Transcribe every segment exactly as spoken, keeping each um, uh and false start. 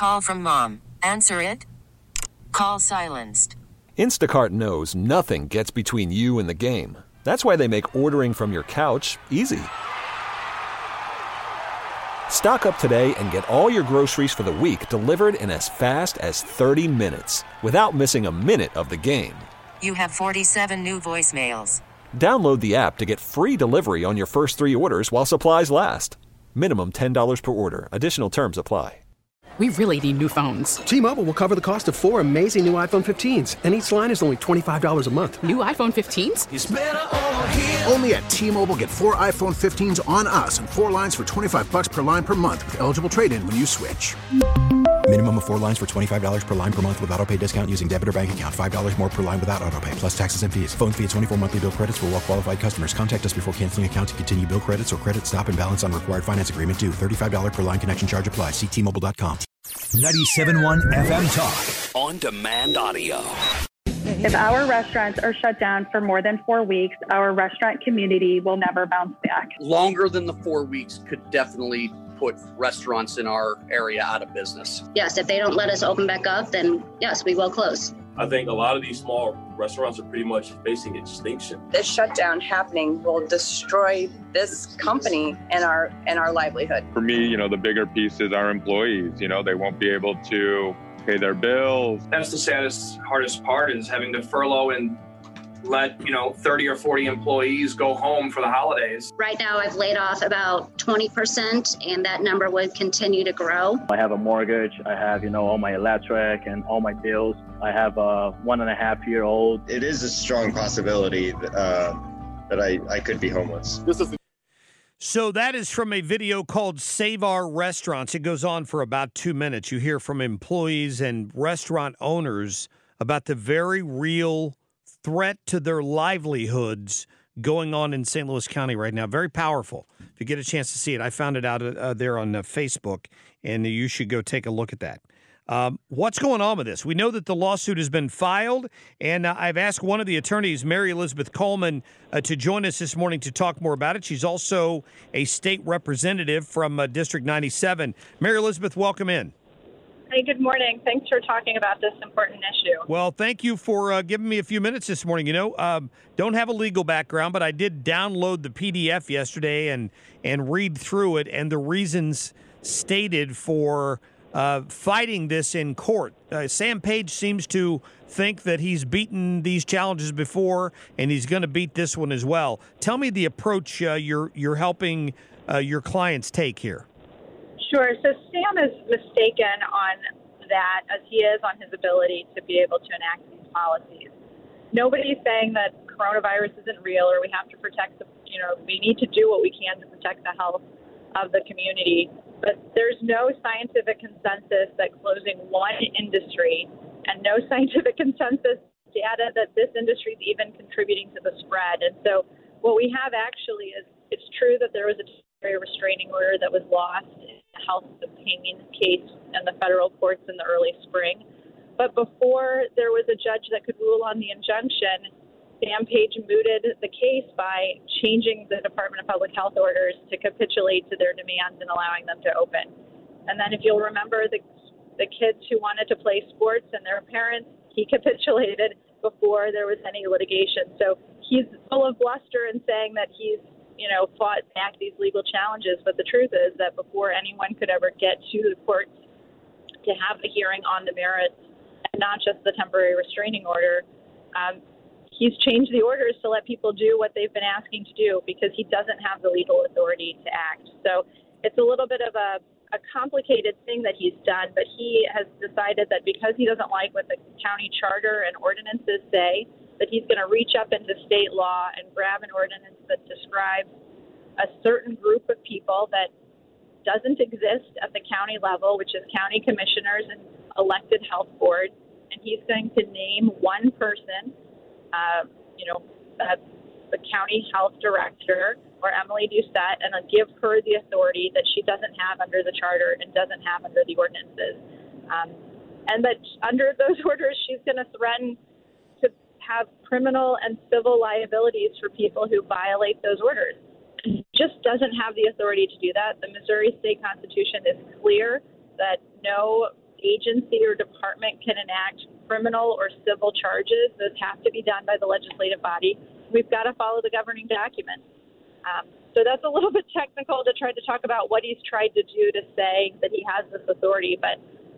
Call from mom. Answer it. Call silenced. Instacart knows nothing gets between you and the game. That's why they make ordering from your couch easy. Stock up today and get all your groceries for the week delivered in as fast as thirty minutes without missing a minute of the game. You have forty-seven new voicemails. Download the app to get free delivery on your first three orders while supplies last. Minimum ten dollars per order. Additional terms apply. We really need new phones. T-Mobile will cover the cost of four amazing new iPhone fifteens, and each line is only twenty-five dollars a month. New iPhone fifteens? It's better over here. Only at T-Mobile, get four iPhone fifteens on us and four lines for twenty-five bucks per line per month with eligible trade-in when you switch. Minimum of four lines for twenty-five dollars per line per month with autopay discount using debit or bank account. five dollars more per line without autopay, plus taxes and fees. Phone fee at twenty-four monthly bill credits for well-qualified customers. Contact us before canceling account to continue bill credits or credit stop and balance on required finance agreement due. thirty-five dollars per line connection charge applies. See T Mobile dot com. ninety-seven point one F M Talk. On demand audio. If our restaurants are shut down for more than four weeks, our restaurant community will never bounce back. Longer than the four weeks could definitely put restaurants in our area out of business. Yes, if they don't let us open back up, then yes, we will close. I think a lot of these small restaurants are pretty much facing extinction. This shutdown happening will destroy this company and our and our livelihood. For me, you know, the bigger piece is our employees. You know, they won't be able to pay their bills. That's the saddest, hardest part, is having to furlough and let, you know, thirty or forty employees go home for the holidays. Right now, I've laid off about twenty percent, and that number would continue to grow. I have a mortgage. I have, you know, all my electric and all my bills. I have a one and a half year old. It is a strong possibility uh, that I, I could be homeless. This is So that is from a video called Save Our Restaurants. It goes on for about two minutes. You hear from employees and restaurant owners about the very real threat to their livelihoods going on in Saint Louis County right now. Very powerful. If you get a chance to see it, I found it out uh, there on uh, Facebook, and you should go take a look at that. Um, what's going on with this? We know that the lawsuit has been filed, and uh, I've asked one of the attorneys, Mary Elizabeth Coleman, uh, to join us this morning to talk more about it. She's also a state representative from uh, District ninety-seven. Mary Elizabeth, welcome in. Hey, good morning. Thanks for talking about this important issue. Well, thank you for uh, giving me a few minutes this morning. You know, um, don't have a legal background, but I did download the P D F yesterday and and read through it, and the reasons stated for uh, fighting this in court. Uh, Sam Page seems to think that he's beaten these challenges before, and he's going to beat this one as well. Tell me the approach uh, you're you're helping uh, your clients take here. Sure. So Sam is mistaken on that, as he is on his ability to be able to enact these policies. Nobody's saying that coronavirus isn't real or we have to protect the, you know, we need to do what we can to protect the health of the community. But there's no scientific consensus that closing one industry and no scientific consensus data that this industry is even contributing to the spread. And so what we have actually is, it's true that there was a temporary restraining order that was lost in the health opinion case in the federal courts in the early spring. But before there was a judge that could rule on the injunction, Sam Page mooted the case by changing the Department of Public Health orders to capitulate to their demands and allowing them to open. And then if you'll remember the the kids who wanted to play sports and their parents, he capitulated before there was any litigation. So he's full of bluster in saying that he's, you know, fought back these legal challenges. But the truth is that before anyone could ever get to the courts to have a hearing on the merits, and not just the temporary restraining order, um, he's changed the orders to let people do what they've been asking to do because he doesn't have the legal authority to act. So it's a little bit of a, a complicated thing that he's done, but he has decided that because he doesn't like what the county charter and ordinances say, that he's going to reach up into state law and grab an ordinance that describes a certain group of people that doesn't exist at the county level, which is county commissioners and elected health boards. And he's going to name one person, uh, you know, uh, the county health director, or Emily Doucette, and give her the authority that she doesn't have under the charter and doesn't have under the ordinances. Um, and that under those orders, she's going to threaten to have criminal and civil liabilities for people who violate those orders. She just doesn't have the authority to do that. The Missouri State Constitution is clear that no agency or department can enact criminal or civil charges. Those have to be done by the legislative body. We've got to follow the governing document. Um, so that's a little bit technical to try to talk about what he's tried to do to say that he has this authority, but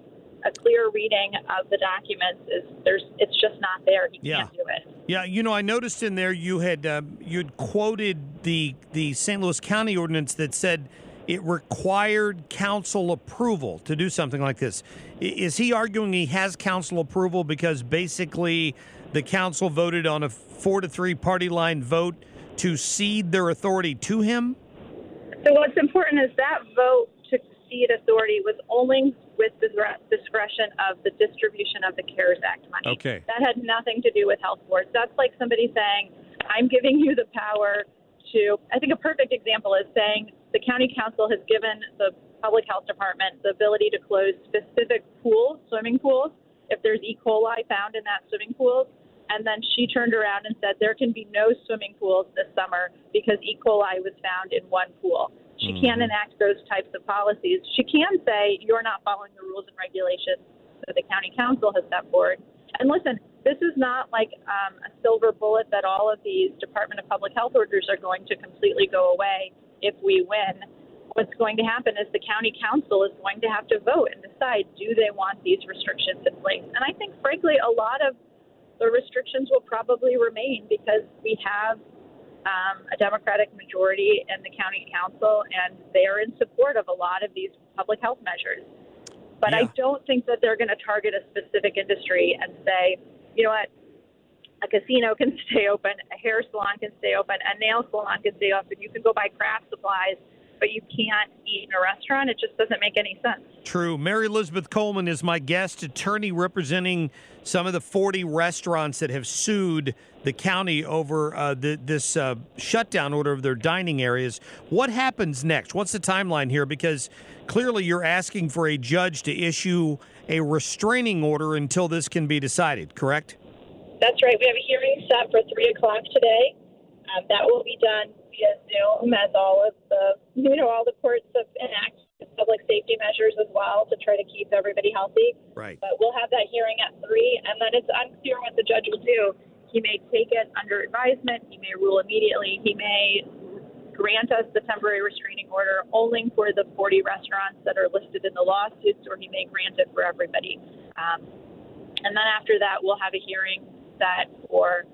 a clear reading of the documents is there's it's just not there. He Yeah. can't do it. Yeah, you know, I noticed in there you had uh, you'd quoted the the Saint Louis County ordinance that said it required council approval to do something like this. I- Is he arguing he has council approval because basically the council voted on a four to three party line vote to cede their authority to him? So what's important is that vote to cede authority was only with the dire- discretion of the distribution of the CARES Act money. Okay. That had nothing to do with health boards. That's like somebody saying, I'm giving you the power to, I think a perfect example is saying the county council has given the public health department the ability to close specific pools, swimming pools, if there's E. coli found in that swimming pool. And then she turned around and said there can be no swimming pools this summer because E. coli was found in one pool. She Mhm. can't enact those types of policies. She can say you're not following the rules and regulations that the county council has set forward. And listen, this is not like um, a silver bullet that all of these Department of Public Health orders are going to completely go away if we win. What's going to happen is the county council is going to have to vote and decide, do they want these restrictions in place? And I think, frankly, a lot of the restrictions will probably remain because we have um, a Democratic majority in the county council, and they are in support of a lot of these public health measures. But Yeah. I don't think that they're going to target a specific industry and say, you know what, a casino can stay open, a hair salon can stay open, a nail salon can stay open. You can go buy craft supplies, but you can't eat in a restaurant. It just doesn't make any sense. True. Mary Elizabeth Coleman is my guest, attorney representing some of the forty restaurants that have sued the county over uh, the, this uh, shutdown order of their dining areas. What happens next? What's the timeline here? Because clearly you're asking for a judge to issue a restraining order until this can be decided, correct? That's right. We have a hearing set for three o'clock today. Um, that will be done via Zoom, as all of the, you know, all the courts have enacted public safety measures as well to try to keep everybody healthy. Right. But we'll have that hearing at three, and then it's unclear what the judge will do. He may take it under advisement. He may rule immediately. He may grant us the temporary restraining order only for the forty restaurants that are listed in the lawsuits, or he may grant it for everybody. Um, and then after that, we'll have a hearing set for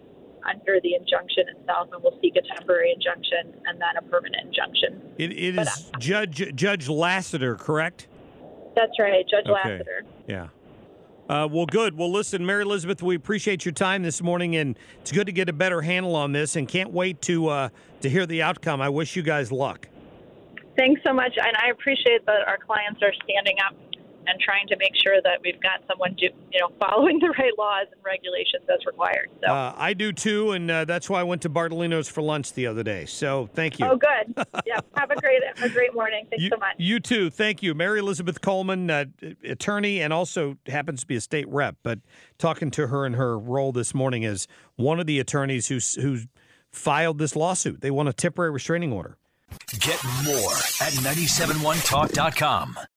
under the injunction itself, and we'll seek a temporary injunction and then a permanent injunction. It, it But, is Judge Judge Lassiter, correct? That's right, Judge Okay. Lassiter. Yeah. Uh, well, good. Well, listen, Mary Elizabeth, we appreciate your time this morning, and it's good to get a better handle on this, and can't wait to uh, to hear the outcome. I wish you guys luck. Thanks so much, and I appreciate that our clients are standing up and trying to make sure that we've got someone do, you know, following the right laws and regulations as required. So. Uh, I do too, and uh, that's why I went to Bartolino's for lunch the other day. So thank you. Oh, good. Yeah. Have a great, a great morning. Thanks so much. You too. Thank you. Mary Elizabeth Coleman, uh, attorney, and also happens to be a state rep, but talking to her in her role this morning as one of the attorneys who who filed this lawsuit. They want a temporary restraining order. Get more at nine seven one talk dot com.